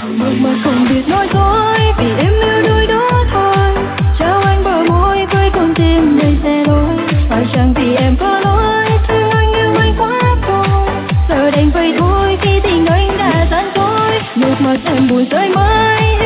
mơ mà không biết nói dối vì em yêu đôi đó thôi. Trao anh bờ môi với con tim đầy xe lối. Phải chăng vì em có lỗi thương anh yêu anh quá thôi. Giờ đành vậy thôi khi tình anh đã tan dối. Nước mắt em buồn rơi mãi.